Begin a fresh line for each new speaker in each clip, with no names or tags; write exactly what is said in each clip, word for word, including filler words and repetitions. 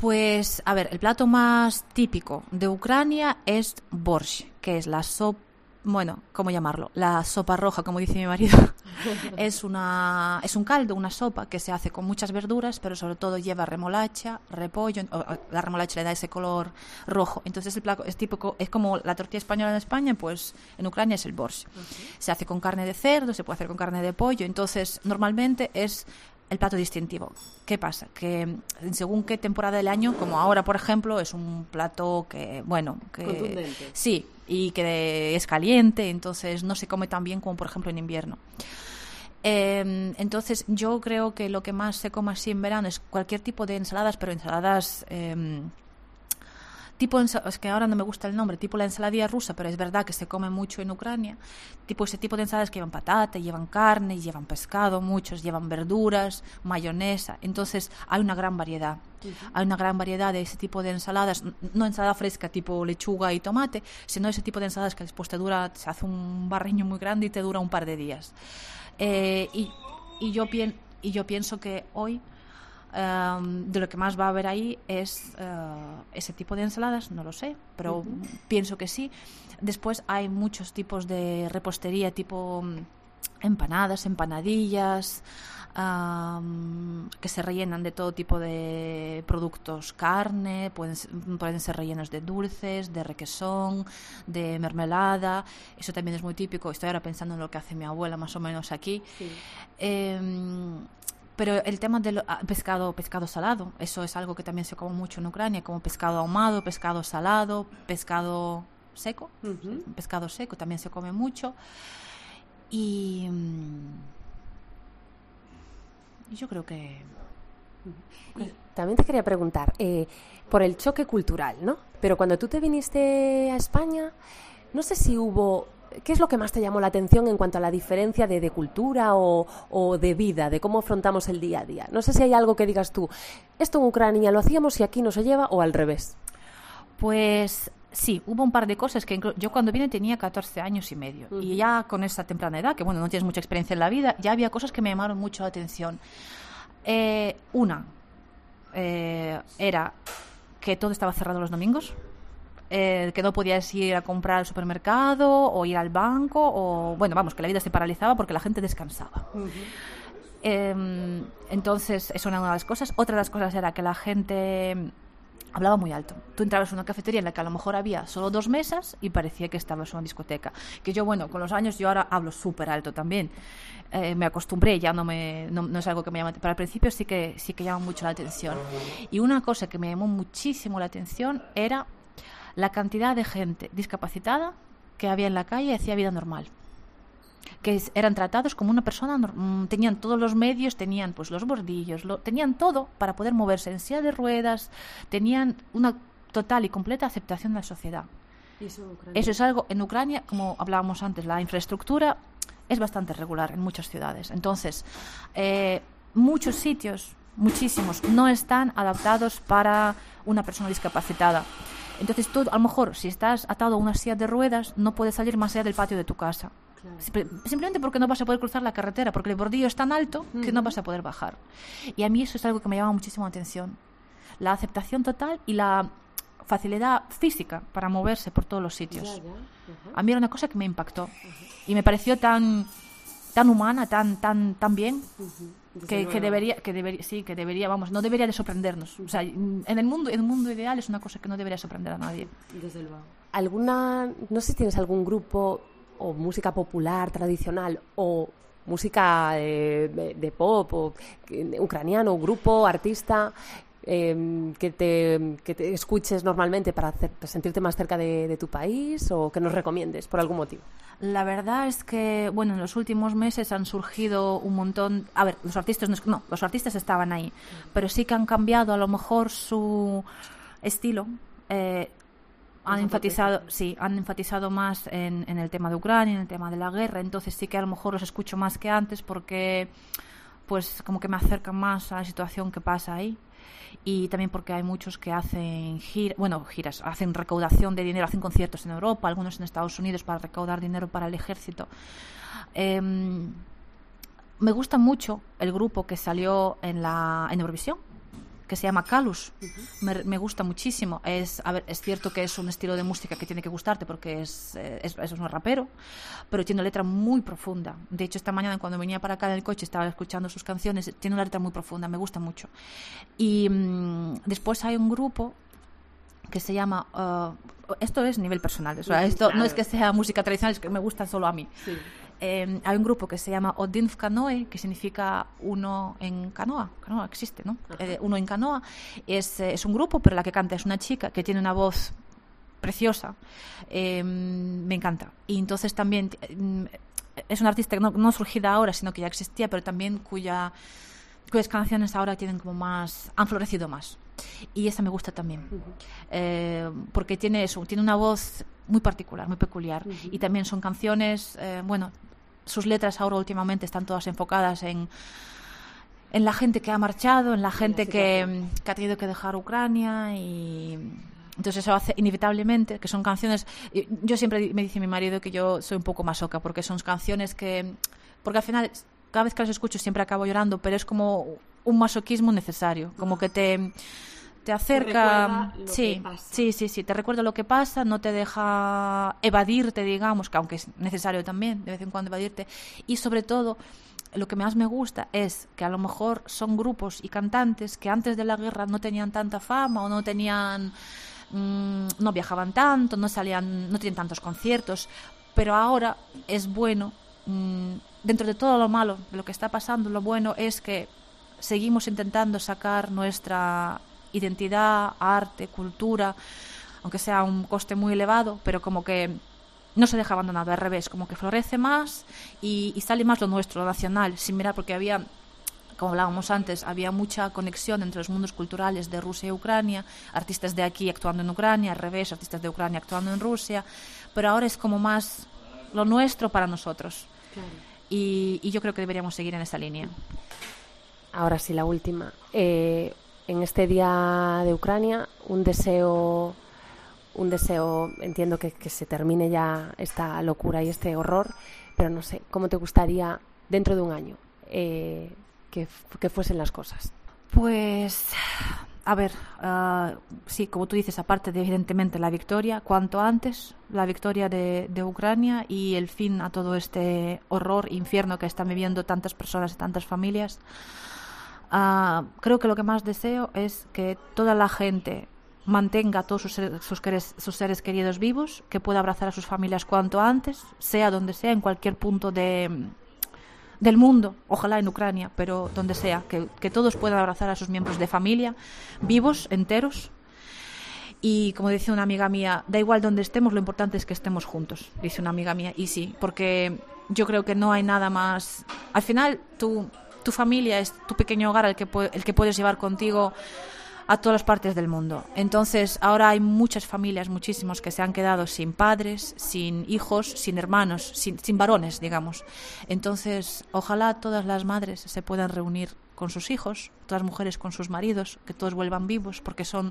Pues, a ver, el plato más típico de Ucrania es borщ, que es la sopa, bueno, ¿cómo llamarlo? La sopa roja, como dice mi marido. es una es un caldo, una sopa que se hace con muchas verduras, pero sobre todo lleva remolacha, repollo, o, la remolacha le da ese color rojo. Entonces el plato es típico, es como la tortilla española en España, pues en Ucrania es el borщ. Okay. Se hace con carne de cerdo, se puede hacer con carne de pollo, entonces normalmente es el plato distintivo. ¿Qué pasa? Que según qué temporada del año, como ahora, por ejemplo, es un plato que, bueno, que
contundente.
Sí, y que es caliente, entonces no se come tan bien como, por ejemplo, en invierno. Eh, entonces yo creo que lo que más se come así en verano es cualquier tipo de ensaladas, pero ensaladas... Eh, tipo, es que ahora no me gusta el nombre, tipo la ensaladilla rusa, pero es verdad que se come mucho en Ucrania, tipo ese tipo de ensaladas que llevan patata, llevan carne, llevan pescado, muchos llevan verduras, mayonesa, entonces hay una gran variedad. Uh-huh. Hay una gran variedad de ese tipo de ensaladas, no ensalada fresca tipo lechuga y tomate, sino ese tipo de ensaladas que después te dura, se hace un barriño muy grande y te dura un par de días. Eh, y, y, yo pien, y yo pienso que hoy Um, de lo que más va a haber ahí es uh, ese tipo de ensaladas, no lo sé, pero uh-huh. pienso que sí. Después hay muchos tipos de repostería, tipo um, empanadas, empanadillas, um, que se rellenan de todo tipo de productos, carne, pueden, pueden ser rellenos de dulces, de requesón, de mermelada. Eso también es muy típico. Estoy ahora pensando en lo que hace mi abuela más o menos aquí. Sí. Eh, Pero el tema del pescado, pescado salado, eso es algo que también se come mucho en Ucrania, como pescado ahumado, pescado salado, pescado seco, uh-huh. pescado seco también se come mucho. Y, y yo creo que...
Y también te quería preguntar, eh, por el choque cultural, ¿no? Pero cuando tú te viniste a España, no sé si hubo... ¿Qué es lo que más te llamó la atención en cuanto a la diferencia de, de cultura o, o de vida, de cómo afrontamos el día a día? No sé si hay algo que digas tú, esto en Ucrania lo hacíamos y aquí no se lleva, o al revés.
Pues sí, hubo un par de cosas que yo cuando vine tenía catorce años y medio. Uh-huh. Y ya con esa temprana edad, que bueno, no tienes mucha experiencia en la vida, ya había cosas que me llamaron mucho la atención. Eh, una eh, era que todo estaba cerrado los domingos. Eh, que no podías ir a comprar al supermercado o ir al banco, o bueno, vamos, que la vida se paralizaba porque la gente descansaba. Uh-huh. Eh, entonces, eso era una de las cosas. Otra de las cosas era que la gente hablaba muy alto. Tú entrabas en una cafetería en la que a lo mejor había solo dos mesas y parecía que estabas en una discoteca. Que yo, bueno, con los años yo ahora hablo súper alto también. Eh, me acostumbré, ya no me no, no es algo que me llama, pero al principio sí que sí que llama mucho la atención. Y una cosa que me llamó muchísimo la atención era la cantidad de gente discapacitada que había en la calle y hacía vida normal, que eran tratados como una persona, tenían todos los medios, tenían pues los bordillos, lo, tenían todo para poder moverse en silla de ruedas, tenían una total y completa aceptación de la sociedad.
Eso,
Eso es algo en Ucrania, como hablábamos antes, la infraestructura es bastante regular en muchas ciudades, entonces eh, muchos sitios, muchísimos, no están adaptados para una persona discapacitada. Entonces tú, a lo mejor, si estás atado a una silla de ruedas, no puedes salir más allá del patio de tu casa. Claro. Simplemente porque no vas a poder cruzar la carretera, porque el bordillo es tan alto que uh-huh. no vas a poder bajar. Y a mí eso es algo que me llama muchísimo la atención. La aceptación total y la facilidad física para moverse por todos los sitios. Ya, ya. Uh-huh. A mí era una cosa que me impactó. Uh-huh. Y me pareció tan, tan humana, tan, tan, tan bien. Uh-huh. Que, que debería que debería sí que debería vamos no debería de sorprendernos, o sea, en el mundo en el mundo ideal es una cosa que no debería sorprender a nadie.
Desde luego. Alguna, no sé si tienes algún grupo o música popular tradicional o música de, de, de pop o de, ucraniano, grupo, artista eh, que te que te escuches normalmente para, hacer, para sentirte más cerca de, de tu país, o que nos recomiendes por algún motivo.
La verdad es que, bueno, en los últimos meses han surgido un montón... A ver, los artistas no, no los artistas estaban ahí, pero sí que han cambiado a lo mejor su estilo. Eh, han enfatizado, sí, han enfatizado más en, en el tema de Ucrania, en el tema de la guerra, entonces sí que a lo mejor los escucho más que antes porque, pues, como que me acercan más a la situación que pasa ahí. Y también porque hay muchos que hacen giras, bueno, giras, hacen recaudación de dinero, hacen conciertos en Europa, algunos en Estados Unidos para recaudar dinero para el ejército. Eh, me gusta mucho el grupo que salió en la en Eurovisión, que que se llama Kalus. Me, me gusta muchísimo. Es, a ver, es cierto que es un estilo de música que tiene que gustarte porque es, es, es un rapero, pero tiene una letra muy profunda. De hecho, esta mañana cuando venía para acá en el coche estaba escuchando sus canciones. Tiene una letra muy profunda, me gusta mucho. Y mmm, después hay un grupo que se llama... Uh, esto es nivel personal. O sea, esto no es que sea música tradicional, es que me gusta solo a mí. Sí. Eh, hay un grupo que se llama Odinf Canoe, que significa uno en canoa. Canoa existe, ¿no? Eh, uno en canoa. Es, eh, es un grupo, pero la que canta es una chica que tiene una voz preciosa. Eh, me encanta. Y entonces también eh, es una artista no, no surgida ahora, sino que ya existía, pero también cuya, cuyas canciones ahora tienen como más, han florecido más. Y esa me gusta también. Uh-huh. Eh, porque tiene eso, tiene una voz muy particular, muy peculiar. Uh-huh. Y también son canciones, eh, bueno, sus letras ahora últimamente están todas enfocadas en, en la gente que ha marchado, en la gente que, que ha tenido que dejar Ucrania, y entonces eso hace inevitablemente que son canciones. Yo siempre me dice mi marido que yo soy un poco masoca porque son canciones que, porque al final cada vez que las escucho siempre acabo llorando, pero es como un masoquismo necesario, como que te te acerca,
te
sí, sí, sí, sí, te recuerda lo que pasa, no te deja evadirte, digamos, que aunque es necesario también de vez en cuando evadirte, y sobre todo lo que más me gusta es que a lo mejor son grupos y cantantes que antes de la guerra no tenían tanta fama o no tenían, mmm, no viajaban tanto, no salían, no tienen tantos conciertos, pero ahora es bueno, mmm, dentro de todo lo malo de lo que está pasando, lo bueno es que seguimos intentando sacar nuestra identidad, arte, cultura, aunque sea a un coste muy elevado, pero como que no se deja abandonado, al revés, como que florece más y, y sale más lo nuestro, lo nacional, sin mirar, porque había, como hablábamos antes, había mucha conexión entre los mundos culturales de Rusia y Ucrania, artistas de aquí actuando en Ucrania, al revés, artistas de Ucrania actuando en Rusia, pero ahora es como más lo nuestro para nosotros. Claro. Y, y yo creo que deberíamos seguir en esa línea.
Ahora sí, la última. Eh, en este día de Ucrania, un deseo, un deseo, entiendo que, que se termine ya esta locura y este horror, pero no sé, ¿cómo te gustaría dentro de un año eh, que, que fuesen las cosas?
Pues, a ver, uh, sí, como tú dices, aparte de evidentemente la victoria, cuanto antes, la victoria de, de Ucrania y el fin a todo este horror, infierno que están viviendo tantas personas y tantas familias. Uh, creo que lo que más deseo es que toda la gente mantenga a todos sus seres, sus, sus seres queridos vivos, que pueda abrazar a sus familias cuanto antes, sea donde sea, en cualquier punto de, del mundo, ojalá en Ucrania, pero donde sea, que, que todos puedan abrazar a sus miembros de familia vivos, enteros. Y como dice una amiga mía, da igual donde estemos, lo importante es que estemos juntos, dice una amiga mía. Y sí, porque yo creo que no hay nada más. Al final, tú... tu familia es tu pequeño hogar el que, el que puedes llevar contigo a todas las partes del mundo. Entonces, ahora hay muchas familias, muchísimos, que se han quedado sin padres, sin hijos, sin hermanos, sin, sin varones, digamos. Entonces, ojalá todas las madres se puedan reunir con sus hijos, todas las mujeres con sus maridos, que todos vuelvan vivos, porque son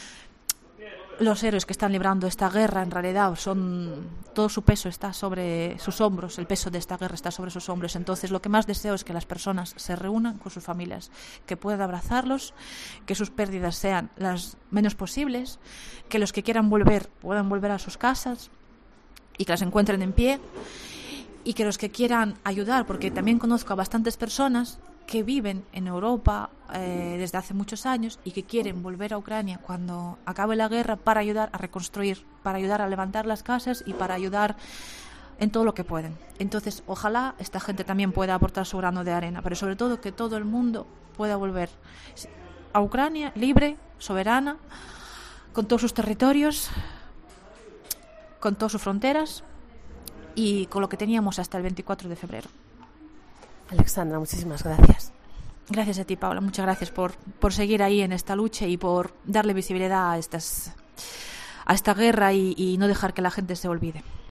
los héroes que están librando esta guerra. En realidad son todo su peso está sobre sus hombros, el peso de esta guerra está sobre sus hombros. Entonces lo que más deseo es que las personas se reúnan con sus familias, que puedan abrazarlos, que sus pérdidas sean las menos posibles, que los que quieran volver puedan volver a sus casas y que las encuentren en pie, y que los que quieran ayudar, porque también conozco a bastantes personas que viven en Europa eh, desde hace muchos años y que quieren volver a Ucrania cuando acabe la guerra para ayudar a reconstruir, para ayudar a levantar las casas y para ayudar en todo lo que pueden. Entonces, ojalá esta gente también pueda aportar su grano de arena, pero sobre todo que todo el mundo pueda volver a Ucrania libre, soberana, con todos sus territorios, con todas sus fronteras y con lo que teníamos hasta el veinticuatro de febrero.
Alexandra, muchísimas gracias.
Gracias a ti, Paula. Muchas gracias por, por seguir ahí en esta lucha y por darle visibilidad a estas a esta guerra y, y no dejar que la gente se olvide.